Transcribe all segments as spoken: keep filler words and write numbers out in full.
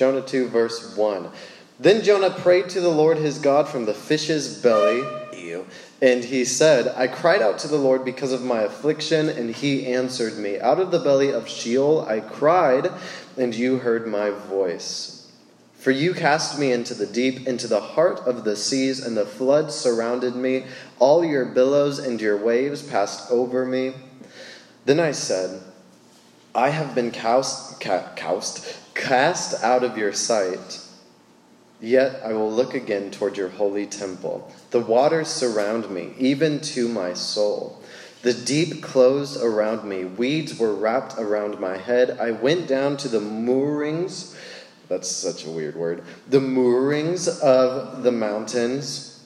Jonah two, verse one. Then Jonah prayed to the Lord his God from the fish's belly, and he said, I cried out to the Lord because of my affliction, and he answered me. Out of the belly of Sheol I cried, and you heard my voice. For you cast me into the deep, into the heart of the seas, and the flood surrounded me. All your billows and your waves passed over me. Then I said, I have been cast, ca- cast, cast out of your sight. Yet I will look again toward your holy temple. The waters surround me, even to my soul. The deep closed around me. Weeds were wrapped around my head. I went down to the moorings. That's such a weird word. The moorings of the mountains.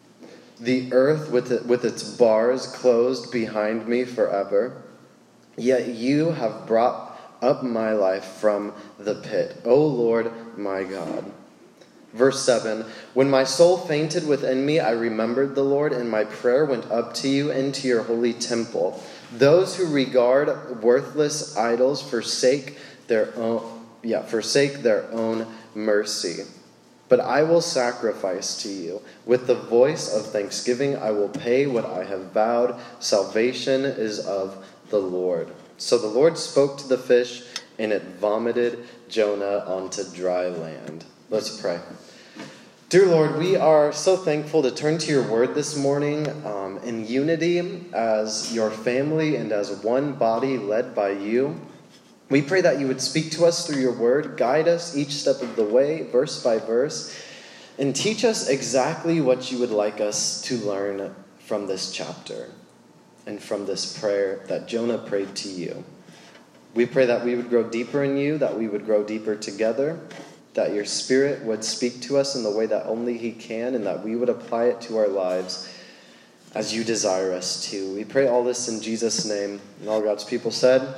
The earth with it, with its bars closed behind me forever. Yet you have brought up my life from the pit, O Lord my God. Verse seven, when my soul fainted within me, I remembered the Lord, and my prayer went up to you into your holy temple. Those who regard worthless idols forsake their own, yeah, forsake their own mercy. But I will sacrifice to you. With the voice of thanksgiving, I will pay what I have vowed. Salvation is of the Lord. So the Lord spoke to the fish, and it vomited Jonah onto dry land. Let's pray. Dear Lord, we are so thankful to turn to your word this morning um, in unity as your family and as one body led by you. We pray that you would speak to us through your word, guide us each step of the way, verse by verse, and teach us exactly what you would like us to learn from this chapter and from this prayer that Jonah prayed to you. We pray that we would grow deeper in you, that we would grow deeper together, that your Spirit would speak to us in the way that only he can, and that we would apply it to our lives as you desire us to. We pray all this in Jesus' name. And all God's people said,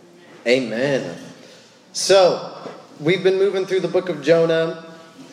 Amen. So, we've been moving through the book of Jonah,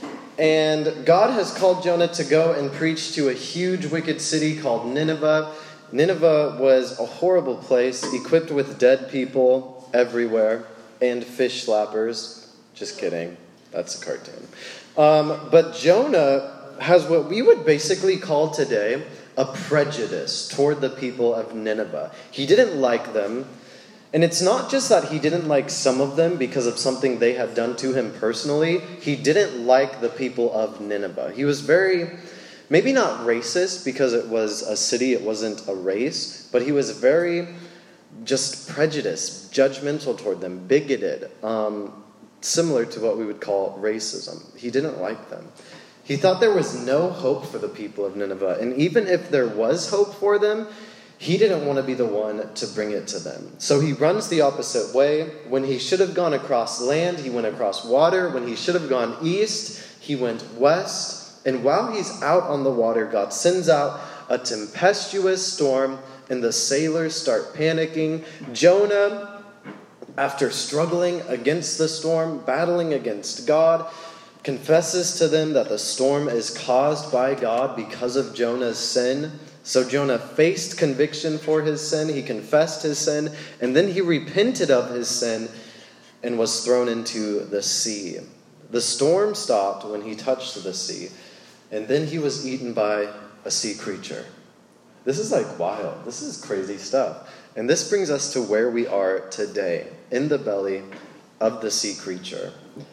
and God has called Jonah to go and preach to a huge wicked city called Nineveh. Nineveh was a horrible place, equipped with dead people everywhere, and fish slappers. Just kidding. That's a cartoon. Um, but Jonah has what we would basically call today a prejudice toward the people of Nineveh. He didn't like them. And it's not just that he didn't like some of them because of something they had done to him personally. He didn't like the people of Nineveh. He was very, maybe not racist because it was a city, it wasn't a race, but he was very just prejudiced, judgmental toward them, bigoted, um, similar to what we would call racism. He didn't like them. He thought there was no hope for the people of Nineveh. And even if there was hope for them, he didn't want to be the one to bring it to them. So he runs the opposite way. When he should have gone across land, he went across water. When he should have gone east, he went west. And while he's out on the water, God sends out a tempestuous storm, and the sailors start panicking. Jonah, after struggling against the storm, battling against God, confesses to them that the storm is caused by God because of Jonah's sin. So Jonah faced conviction for his sin, he confessed his sin, and then he repented of his sin and was thrown into the sea. The storm stopped when he touched the sea, and then he was eaten by a sea creature. This is like wild. This is crazy stuff. And this brings us to where we are today, in the belly of the sea creature,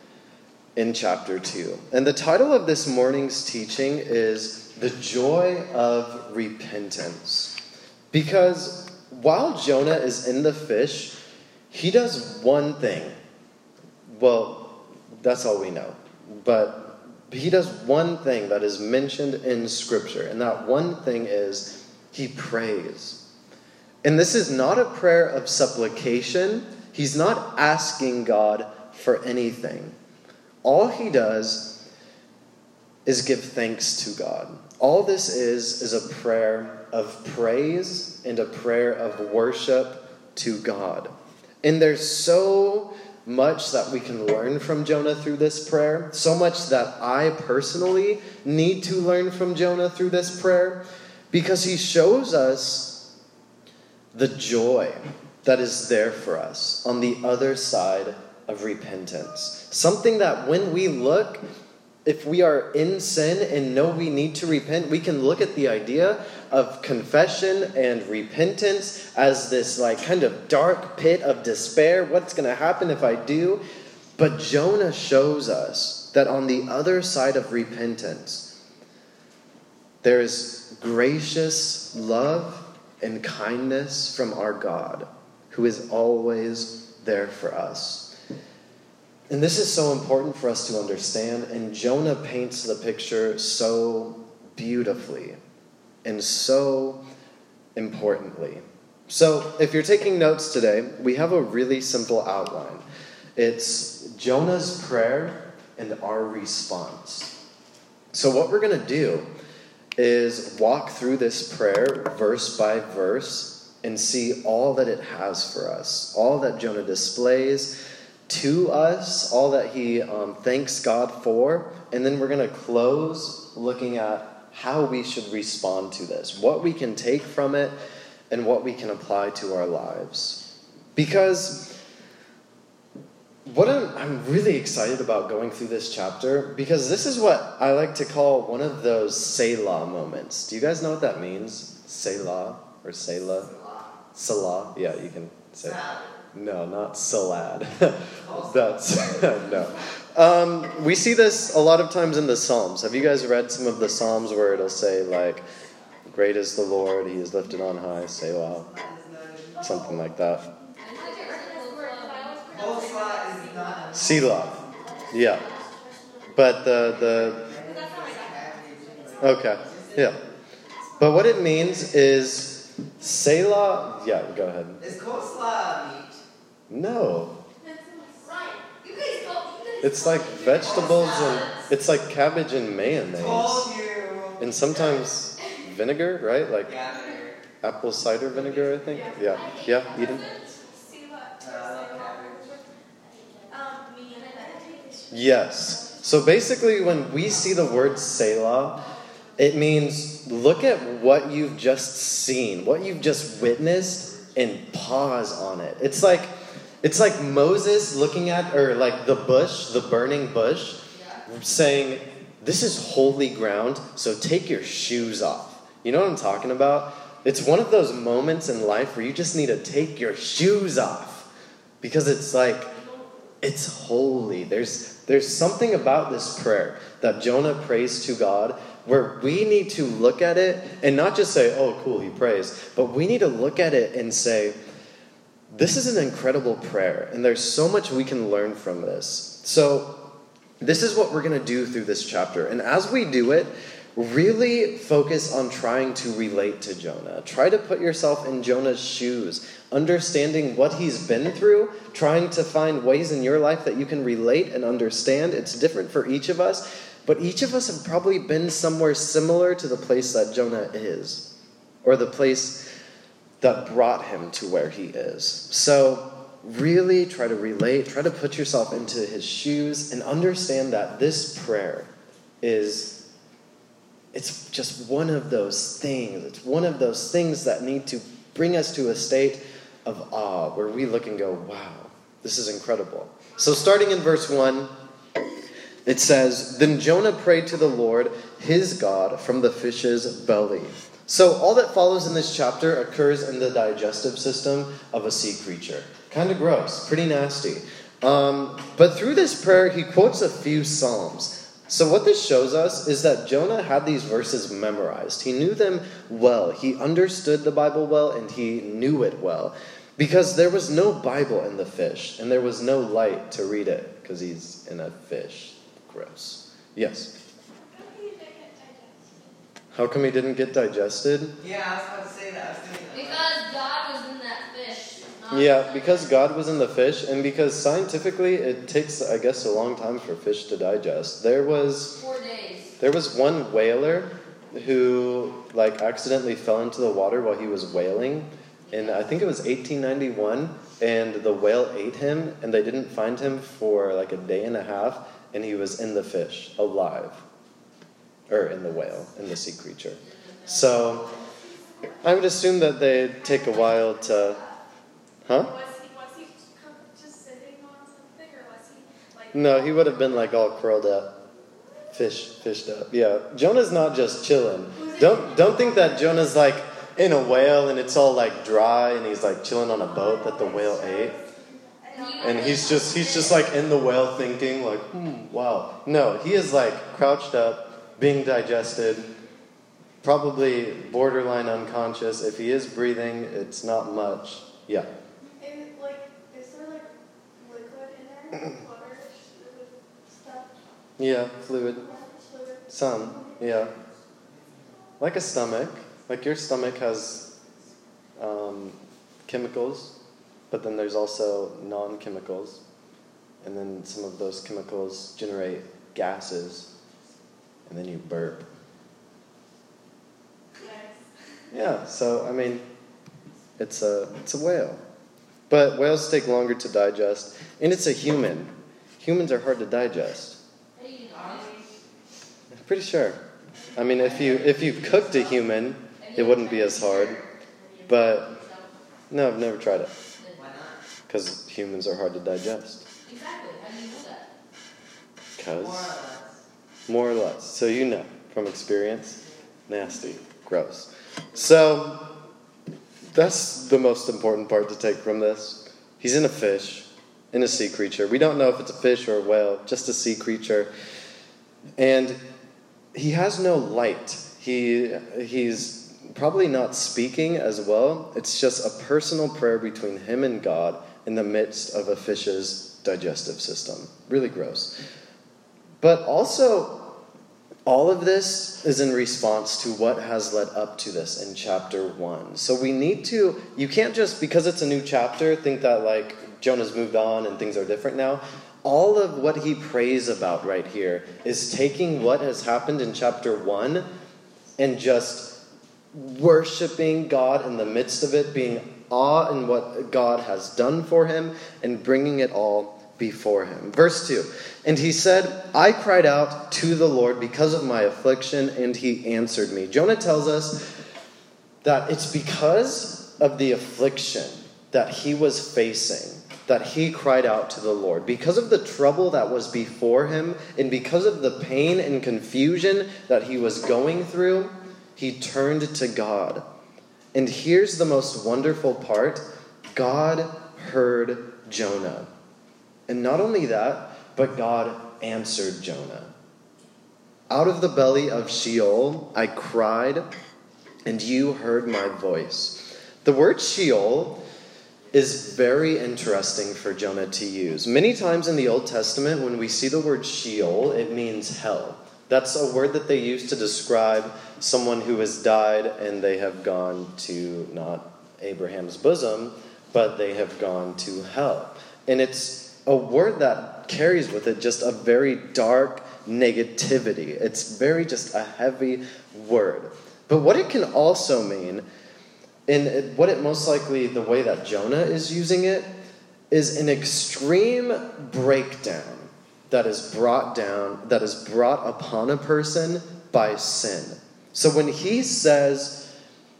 in chapter two. And the title of this morning's teaching is The Joy of Repentance. Because while Jonah is in the fish, he does one thing. Well, that's all we know. But he does one thing that is mentioned in Scripture. And that one thing is he prays. And this is not a prayer of supplication. He's not asking God for anything. All he does is give thanks to God. All this is is a prayer of praise and a prayer of worship to God. And there's so much that we can learn from Jonah through this prayer, so much that I personally need to learn from Jonah through this prayer, because he shows us the joy that is there for us on the other side of repentance. Something that when we look, if we are in sin and know we need to repent, we can look at the idea of confession and repentance as this like kind of dark pit of despair. What's going to happen if I do? But Jonah shows us that on the other side of repentance, there is gracious love and kindness from our God, who is always there for us. And this is so important for us to understand, and Jonah paints the picture so beautifully and so importantly. So, if you're taking notes today, we have a really simple outline. It's Jonah's prayer and our response. So what we're going to do is walk through this prayer verse by verse and see all that it has for us, all that Jonah displays to us, all that he um, thanks God for, and then we're going to close looking at how we should respond to this, what we can take from it, and what we can apply to our lives. Because what I'm, I'm really excited about going through this chapter, because this is what I like to call one of those Selah moments. Do you guys know what that means? Selah or Selah? Salah. Yeah, you can say it. No, not salad. That's, no. Um, we see this a lot of times in the Psalms. Have you guys read some of the Psalms where it'll say, like, great is the Lord, he is lifted on high, Selah. Something like that. Selah. Yeah. But the, the, okay, yeah. But what it means is, Selah, yeah, go ahead. Is coleslaw meat? No. It's like vegetables and it's like cabbage and mayonnaise. Told you. And sometimes vinegar, right? Like apple cider vinegar, I think. Yeah. Yeah, Eden? Yes. So basically when we see the word Selah, it means look at what you've just seen, what you've just witnessed, and pause on it. It's like It's like Moses looking at, or like the bush, the burning bush, saying, this is holy ground, so take your shoes off. You know what I'm talking about? It's one of those moments in life where you just need to take your shoes off. Because it's like, it's holy. There's, there's something about this prayer that Jonah prays to God where we need to look at it and not just say, oh, cool, he prays. But we need to look at it and say, this is an incredible prayer, and there's so much we can learn from this. So this is what we're going to do through this chapter. And as we do it, really focus on trying to relate to Jonah. Try to put yourself in Jonah's shoes, understanding what he's been through, trying to find ways in your life that you can relate and understand. It's different for each of us, but each of us have probably been somewhere similar to the place that Jonah is, or the place that brought him to where he is. So really try to relate, try to put yourself into his shoes and understand that this prayer is, it's just one of those things. It's one of those things that need to bring us to a state of awe where we look and go, wow, this is incredible. So starting in verse one, it says, then Jonah prayed to the Lord, his God, from the fish's belly. So all that follows in this chapter occurs in the digestive system of a sea creature. Kind of gross, pretty nasty. Um, but through this prayer, he quotes a few psalms. So what this shows us is that Jonah had these verses memorized. He knew them well. He understood the Bible well, and he knew it well. Because there was no Bible in the fish, and there was no light to read it, because he's in a fish. Gross. Yes? How come he didn't get digested? Yeah, I was about to say that. I was thinking that. Because God was in that fish. Yeah, because God was in the fish, and because scientifically it takes, I guess, a long time for fish to digest. There was Four days. There was one whaler who, like, accidentally fell into the water while he was whaling, and I think it was eighteen ninety-one, and the whale ate him, and they didn't find him for like a day and a half, and he was in the fish, alive. Or in the whale, in the sea creature. So, I would assume that they'd take a while to... Huh? Was he, was he just sitting on something, or No, he would have been like all curled up, fish, fished up. Yeah, Jonah's not just chilling. Don't don't think that Jonah's like in a whale and it's all like dry and he's like chilling on a boat that the whale ate. And he's just he's just like in the whale thinking like, hmm, wow. No, he is like crouched up, being digested, probably borderline unconscious. If he is breathing, it's not much. Yeah. And like, is there like liquid in there? Water, stuff? Yeah, fluid. Yeah, fluid. Some, yeah. Like a stomach. Like your stomach has um, chemicals, but then there's also non-chemicals. And then some of those chemicals generate gases, and then you burp. Yeah, so, I mean, it's a, it's a whale. But whales take longer to digest, and it's a human. Humans are hard to digest. I'm pretty sure. I mean, if you if you cooked a human, it wouldn't be as hard. But no, I've never tried it. Why not? Because humans are hard to digest. Exactly. How do you know that? More or Because less. more or less. So you know from experience. Nasty. Gross. So that's the most important part to take from this. He's in a fish, in a sea creature. We don't know if it's a fish or a whale, just a sea creature. And he has no light. He he's probably not speaking as well. It's just a personal prayer between him and God in the midst of a fish's digestive system. Really gross. But also, all of this is in response to what has led up to this in chapter one. So we need to, you can't just, because it's a new chapter, think that like Jonah's moved on and things are different now. All of what he prays about right here is taking what has happened in chapter one and just worshiping God in the midst of it, being awe in what God has done for him, and bringing it all before him. Verse two, and he said, I cried out to the Lord because of my affliction, and he answered me. Jonah tells us that it's because of the affliction that he was facing that he cried out to the Lord. Because of the trouble that was before him, and because of the pain and confusion that he was going through, he turned to God. And here's the most wonderful part. God heard Jonah. And not only that, but God answered Jonah. Out of the belly of Sheol I cried, and you heard my voice. The word Sheol is very interesting for Jonah to use. Many times in the Old Testament, when we see the word Sheol, it means hell. That's a word that they use to describe someone who has died and they have gone to not Abraham's bosom, but they have gone to hell. And it's a word that carries with it just a very dark negativity. It's very just a heavy word. But what it can also mean, and it, what it most likely, the way that Jonah is using it, is an extreme breakdown that is brought down, that is brought upon a person by sin. So when he says,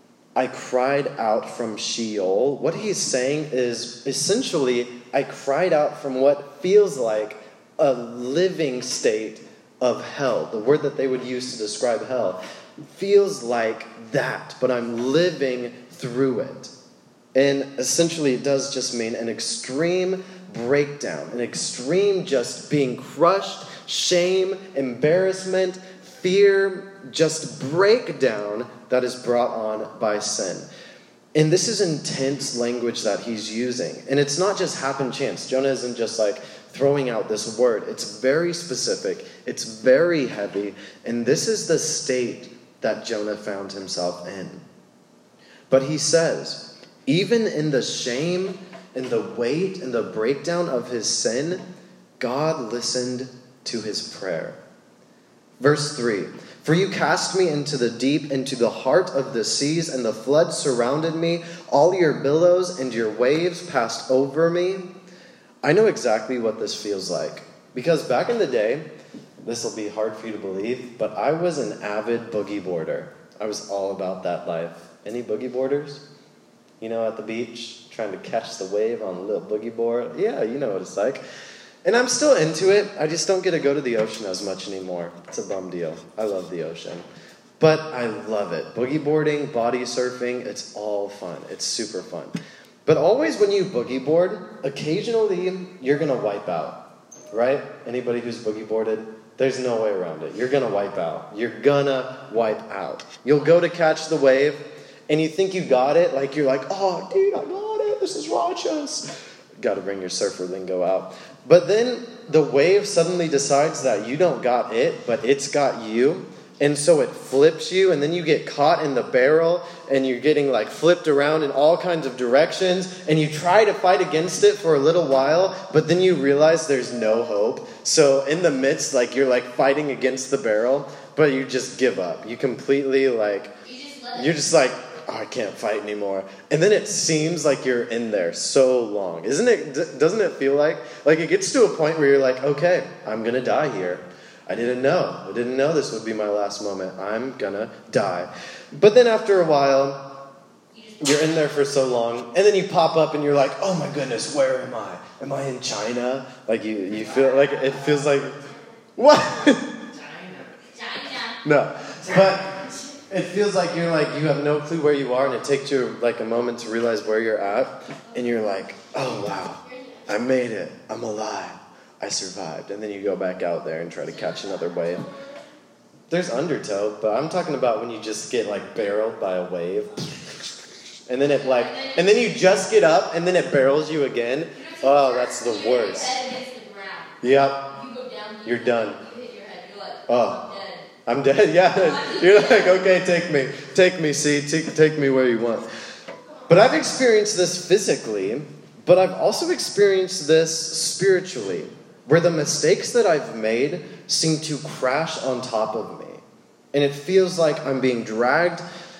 I cried out from Sheol, what he's saying is essentially, I cried out from what feels like a living state of hell. The word that they would use to describe hell feels like that, but I'm living through it. And essentially it does just mean an extreme breakdown, an extreme just being crushed, shame, embarrassment, fear, just breakdown that is brought on by sin. And this is intense language that he's using. And it's not just happen chance. Jonah isn't just like throwing out this word. It's very specific. It's very heavy. And this is the state that Jonah found himself in. But he says, even in the shame and the weight and the breakdown of his sin, God listened to his prayer. Verse three, for you cast me into the deep, into the heart of the seas, and the flood surrounded me. All your billows and your waves passed over me. I know exactly what this feels like. Because back in the day, this will be hard for you to believe, but I was an avid boogie boarder. I was all about that life. Any boogie boarders? You know, at the beach, trying to catch the wave on a little boogie board? Yeah, you know what it's like. And I'm still into it. I just don't get to go to the ocean as much anymore. It's a bum deal. I love the ocean. But I love it. Boogie boarding, body surfing, it's all fun. It's super fun. But always when you boogie board, occasionally you're going to wipe out, right? Anybody who's boogie boarded, there's no way around it. You're going to wipe out. You're going to wipe out. You'll go to catch the wave, and you think you got it. Like, you're like, oh, dude, I got it. This is righteous. Got to bring your surfer lingo out. But then the wave suddenly decides that you don't got it, but it's got you. And so it flips you, and then you get caught in the barrel, and you're getting like flipped around in all kinds of directions, and you try to fight against it for a little while, but then you realize there's no hope. So in the midst, like you're like fighting against the barrel, but you just give up. You completely like, You just let it. you're just like, oh, I can't fight anymore. And then it seems like you're in there so long. Isn't it, d- doesn't it feel like, like it gets to a point where you're like, okay, I'm going to die here. I didn't know. I didn't know this would be my last moment. I'm gonna die. But then after a while, you're in there for so long, and then you pop up and you're like, oh my goodness, where am I? Am I in China? Like you, you feel like, it feels like, what? China. No. But it feels like you're like, you have no clue where you are, and it takes you like a moment to realize where you're at, and you're like, oh wow, I made it. I'm alive. I survived. And then you go back out there and try to catch another wave. There's undertow, but I'm talking about when you just get like barreled by a wave. And then it like, and then you just get up and then it barrels you again. Oh, that's the You hit your worst. head against the ground. Yep. You go down. You're done. You hit your head. You're like, Oh. I'm dead. I'm dead. Yeah. You're like, okay, take me. Take me, see. Take, take me where you want. But I've experienced this physically, but I've also experienced this spiritually, where the mistakes that I've made seem to crash on top of me. And it feels like I'm being dragged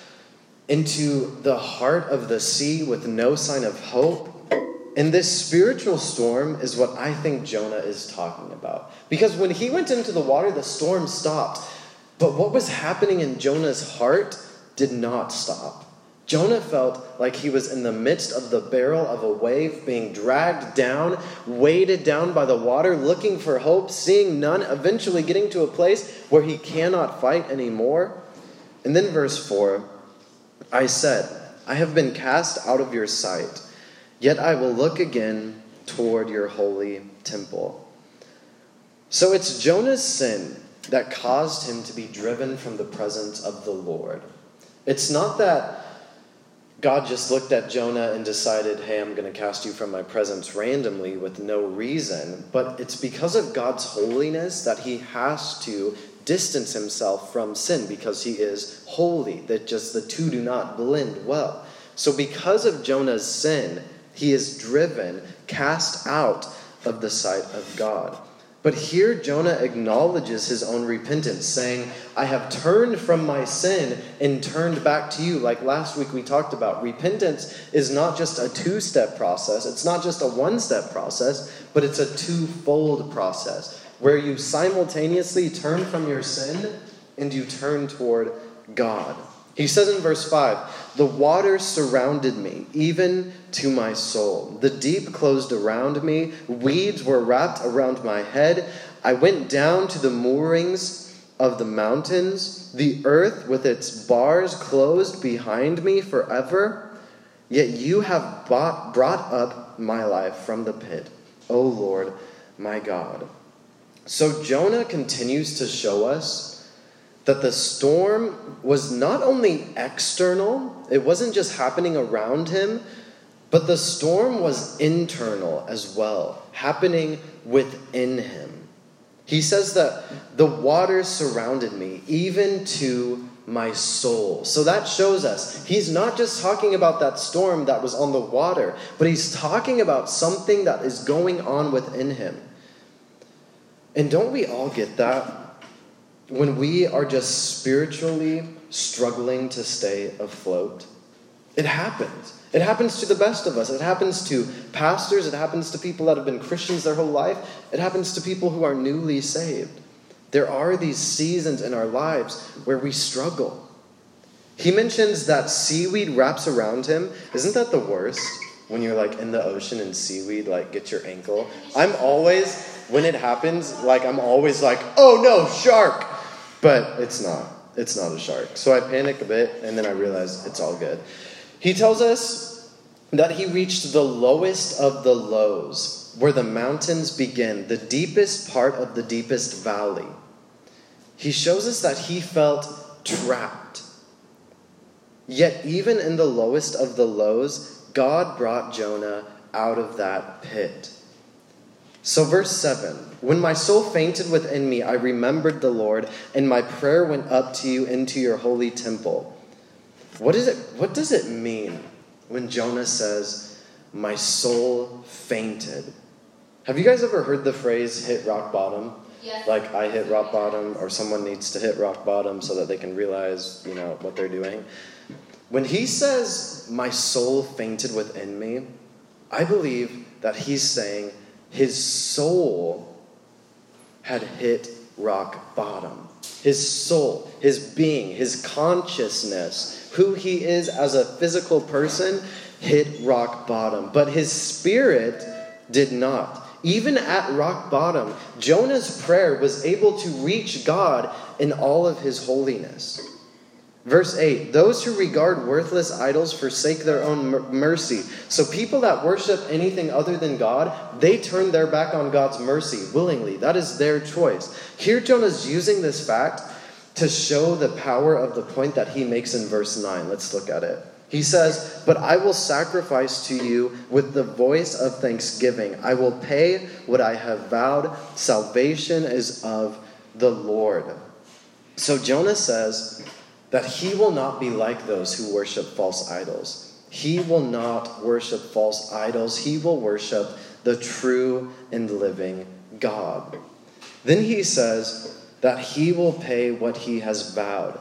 into the heart of the sea with no sign of hope. And this spiritual storm is what I think Jonah is talking about. Because when he went into the water, the storm stopped. But what was happening in Jonah's heart did not stop. Jonah felt like he was in the midst of the barrel of a wave, being dragged down, weighted down by the water, looking for hope, seeing none, eventually getting to a place where he cannot fight anymore. And then verse four, I said, I have been cast out of your sight, yet I will look again toward your holy temple. So it's Jonah's sin that caused him to be driven from the presence of the Lord. It's not that God just looked at Jonah and decided, hey, I'm going to cast you from my presence randomly with no reason. But it's because of God's holiness that he has to distance himself from sin because he is holy. That just the two do not blend well. So because of Jonah's sin, he is driven, cast out of the sight of God. But here Jonah acknowledges his own repentance, saying, I have turned from my sin and turned back to you. Like last week we talked about, repentance is not just a two-step process. It's not just a one-step process, but it's a two-fold process where you simultaneously turn from your sin and you turn toward God. He says in verse five, the waters surrounded me, even to my soul. The deep closed around me. Weeds were wrapped around my head. I went down to the moorings of the mountains. The earth with its bars closed behind me forever. Yet you have bought, brought up my life from the pit, O Lord, my God. So Jonah continues to show us that the storm was not only external, it wasn't just happening around him, but the storm was internal as well, happening within him. He says that the waters surrounded me, even to my soul. So that shows us he's not just talking about that storm that was on the water, but he's talking about something that is going on within him. And don't we all get that? When we are just spiritually struggling to stay afloat, it happens. It happens to the best of us. It happens to pastors. It happens to people that have been Christians their whole life. It happens to people who are newly saved. There are these seasons in our lives where we struggle. He mentions that seaweed wraps around him. Isn't that the worst? When you're like in the ocean and seaweed like gets your ankle. I'm always... when it happens, like I'm always like, oh no, shark. But it's not. It's not a shark. So I panic a bit and then I realize it's all good. He tells us that he reached the lowest of the lows, where the mountains begin, the deepest part of the deepest valley. He shows us that he felt trapped. Yet even in the lowest of the lows, God brought Jonah out of that pit. So verse seven, when my soul fainted within me, I remembered the Lord, and my prayer went up to you into your holy temple. What is it? What does it mean when Jonah says, my soul fainted? Have you guys ever heard the phrase hit rock bottom? Yes. Like I hit rock bottom, or someone needs to hit rock bottom so that they can realize, you know, what they're doing. When he says, my soul fainted within me, I believe that he's saying his soul had hit rock bottom. His soul, his being, his consciousness, who he is as a physical person, hit rock bottom. But his spirit did not. Even at rock bottom, Jonah's prayer was able to reach God in all of his holiness. Verse eight, those who regard worthless idols forsake their own mercy. So people that worship anything other than God, they turn their back on God's mercy willingly. That is their choice. Here Jonah's using this fact to show the power of the point that he makes in verse nine. Let's look at it. He says, but I will sacrifice to you with the voice of thanksgiving. I will pay what I have vowed. Salvation is of the Lord. So Jonah says that he will not be like those who worship false idols. He will not worship false idols. He will worship the true and living God. Then he says that he will pay what he has vowed.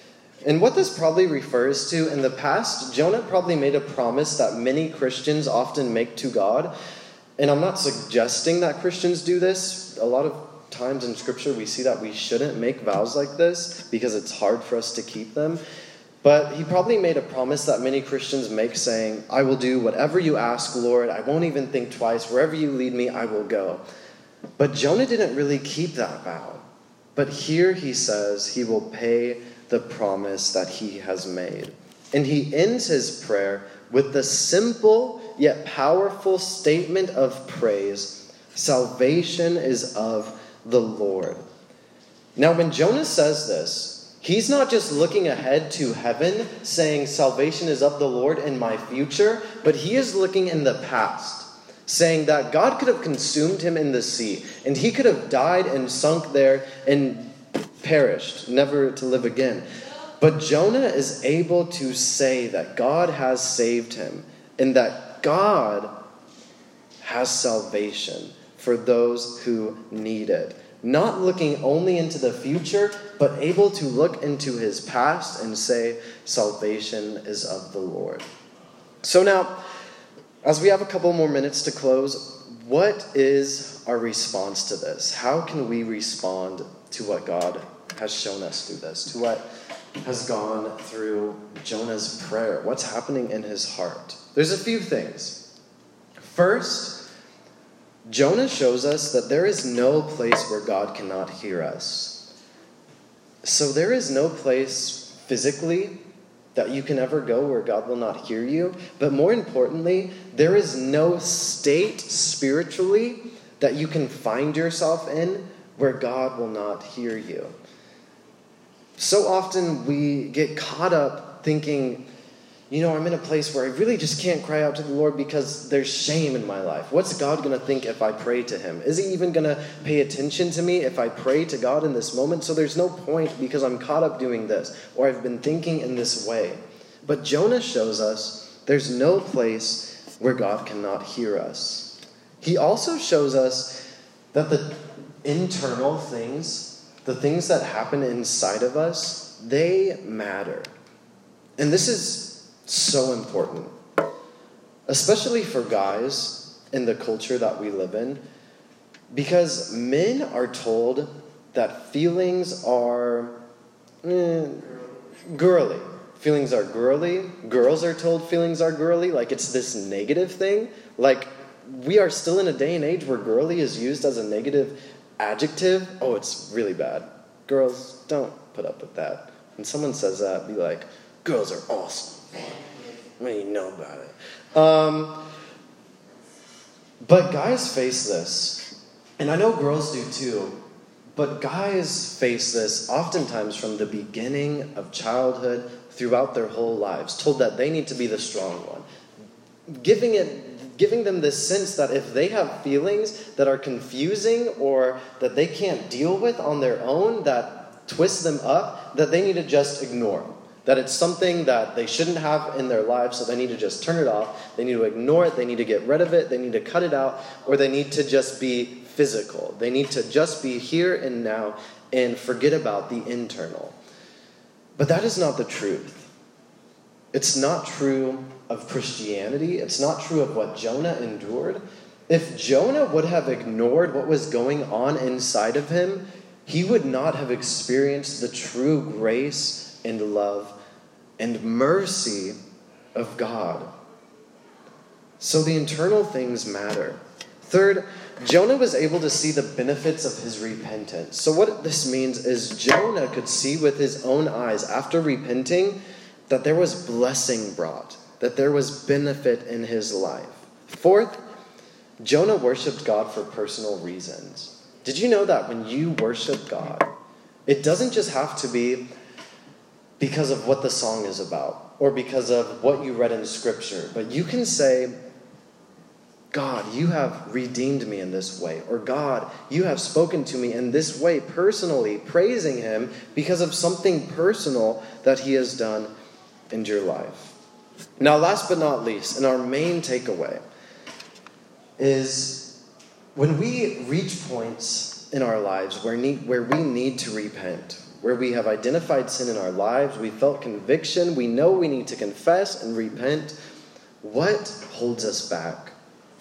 And what this probably refers to, in the past, Jonah probably made a promise that many Christians often make to God. And I'm not suggesting that Christians do this. A lot of times in Scripture we see that we shouldn't make vows like this because it's hard for us to keep them. But he probably made a promise that many Christians make, saying, I will do whatever you ask, Lord. I won't even think twice. Wherever you lead me, I will go. But Jonah didn't really keep that vow. But here he says he will pay the promise that he has made. And he ends his prayer with the simple yet powerful statement of praise. Salvation is of the Lord. Now, when Jonah says this, he's not just looking ahead to heaven, saying salvation is of the Lord in my future, but he is looking in the past, saying that God could have consumed him in the sea, and he could have died and sunk there and perished, never to live again. But Jonah is able to say that God has saved him, and that God has salvation for those who need it. Not looking only into the future, but able to look into his past and say, salvation is of the Lord. So now, as we have a couple more minutes to close, what is our response to this? How can we respond to what God has shown us through this, to what has gone through Jonah's prayer? What's happening in his heart? There's a few things. First, Jonah shows us that there is no place where God cannot hear us. So there is no place physically that you can ever go where God will not hear you. But more importantly, there is no state spiritually that you can find yourself in where God will not hear you. So often we get caught up thinking, you know, I'm in a place where I really just can't cry out to the Lord because there's shame in my life. What's God going to think if I pray to him? Is he even going to pay attention to me if I pray to God in this moment? So there's no point because I'm caught up doing this, or I've been thinking in this way. But Jonah shows us there's no place where God cannot hear us. He also shows us that the internal things, the things that happen inside of us, they matter. And this is so important, especially for guys in the culture that we live in, because men are told that feelings are eh, girly. Feelings are girly. Girls are told feelings are girly, like it's this negative thing. Like we are still in a day and age where girly is used as a negative adjective. Oh, it's really bad. Girls, don't put up with that. When someone says that, be like, girls are awesome. What do you know about it? Um, but guys face this. And I know girls do too. But guys face this oftentimes from the beginning of childhood throughout their whole lives, told that they need to be the strong one. Giving it, giving them this sense that if they have feelings that are confusing or that they can't deal with on their own, that twist them up, that they need to just ignore them. That it's something that they shouldn't have in their lives, so they need to just turn it off. They need to ignore it. They need to get rid of it. They need to cut it out, or they need to just be physical. They need to just be here and now and forget about the internal. But that is not the truth. It's not true of Christianity. It's not true of what Jonah endured. If Jonah would have ignored what was going on inside of him, he would not have experienced the true grace and love and mercy of God. So the internal things matter. Third, Jonah was able to see the benefits of his repentance. So what this means is Jonah could see with his own eyes after repenting that there was blessing brought, that there was benefit in his life. Fourth, Jonah worshiped God for personal reasons. Did you know that when you worship God, it doesn't just have to be because of what the song is about or because of what you read in Scripture, but you can say, God, you have redeemed me in this way. Or God, you have spoken to me in this way personally, praising him because of something personal that he has done in your life. Now, last but not least, and our main takeaway is when we reach points in our lives where, need, where we need to repent, where we have identified sin in our lives, we felt conviction, we know we need to confess and repent, what holds us back?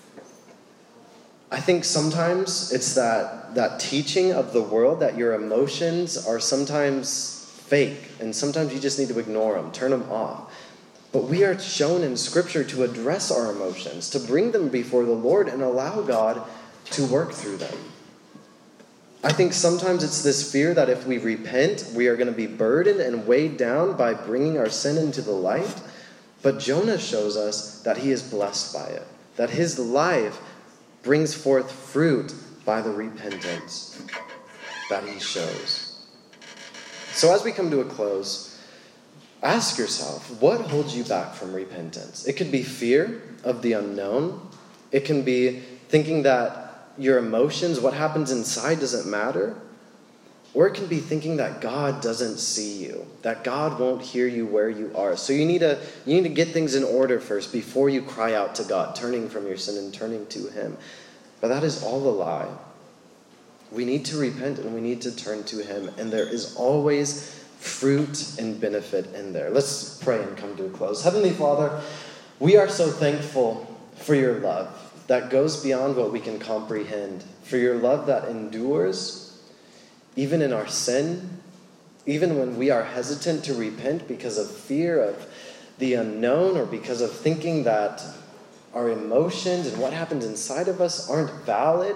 I think sometimes it's that, that teaching of the world that your emotions are sometimes fake, and sometimes you just need to ignore them, turn them off. But we are shown in Scripture to address our emotions, to bring them before the Lord and allow God to work through them. I think sometimes it's this fear that if we repent, we are going to be burdened and weighed down by bringing our sin into the light. But Jonah shows us that he is blessed by it, that his life brings forth fruit by the repentance that he shows. So as we come to a close, ask yourself, what holds you back from repentance? It could be fear of the unknown. It can be thinking that your emotions, what happens inside, doesn't matter. Or it can be thinking that God doesn't see you, that God won't hear you where you are. So you need to you need to get things in order first before you cry out to God, turning from your sin and turning to him. But that is all a lie. We need to repent and we need to turn to him. And there is always fruit and benefit in there. Let's pray and come to a close. Heavenly Father, we are so thankful for your love that goes beyond what we can comprehend, for your love that endures even in our sin, even when we are hesitant to repent because of fear of the unknown or because of thinking that our emotions and what happens inside of us aren't valid.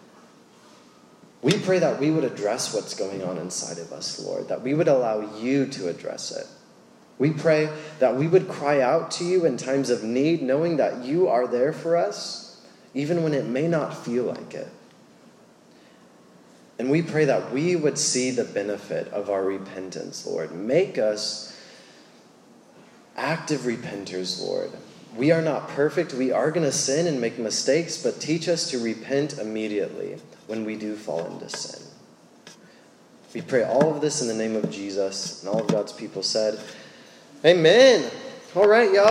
We pray that we would address what's going on inside of us, Lord, that we would allow you to address it. We pray that we would cry out to you in times of need, knowing that you are there for us, even when it may not feel like it. And we pray that we would see the benefit of our repentance, Lord. Make us active repenters, Lord. We are not perfect. We are going to sin and make mistakes, but teach us to repent immediately when we do fall into sin. We pray all of this in the name of Jesus, and all of God's people said, Amen. All right, y'all.